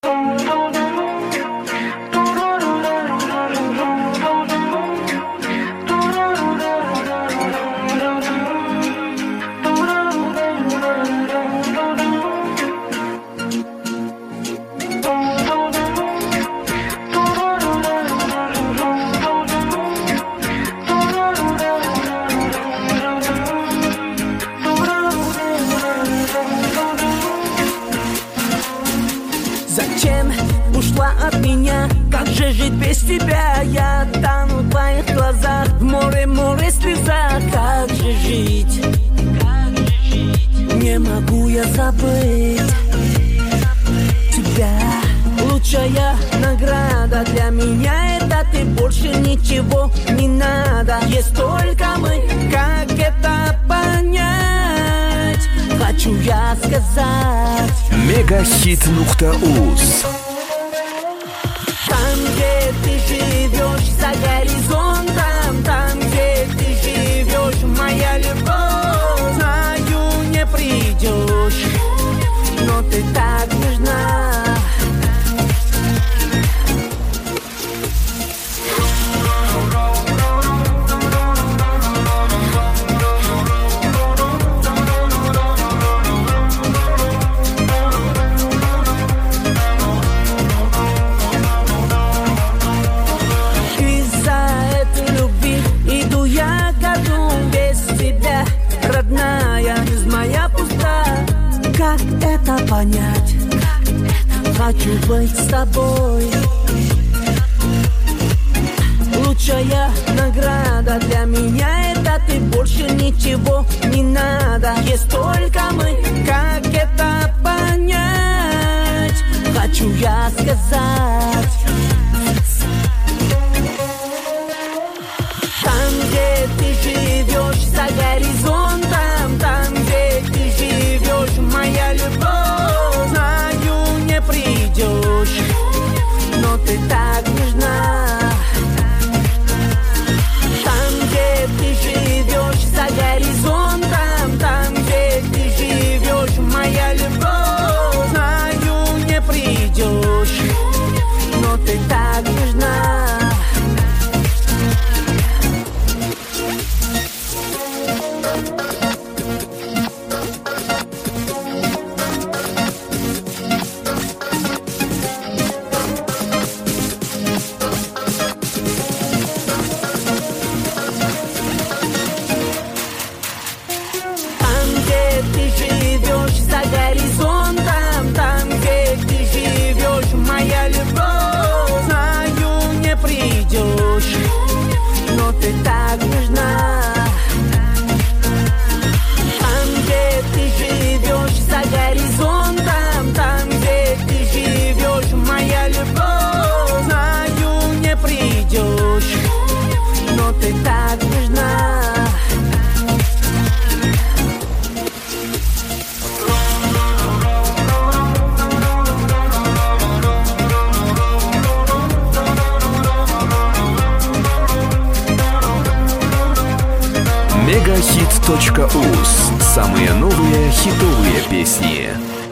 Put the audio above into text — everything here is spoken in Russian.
Зачем ушла от меня? Как же жить без тебя? Я тону в твоих глазах, в море слезах. Как же жить? Не могу я забыть тебя. Лучшая награда для меня — это ты, больше ничего не надо. Есть только мы, как это понять? Хочу я сказать. Megahit.uz. Там, где ты живешь, за горизонтом, там, где ты живешь, моя любовь. Знаю, не придешь, но ты так нужна. Родная, жизнь моя пуста. Как это понять? Хочу быть с тобой. Лучшая награда для меня — это ты, больше ничего не надо. Есть только мы, как это понять? Хочу я сказать. Там, где ты живешь, за горизонтом, там, где ты живешь, моя любовь. Знаю, не придешь, но ты так нужна. Там, где ты живешь, за горизонтом, там, где ты живешь, моя любовь. Знаю, не придешь, но ты так нужна. За горизонтом, там, где ты живешь, моя любовь. Знаю, не придешь, но ты так нужна. Там, где ты живешь, за горизонтом, там, где ты живешь, моя любовь. Знаю, не придешь, но ты так нужна. Megahit.uz. Самые новые хитовые песни.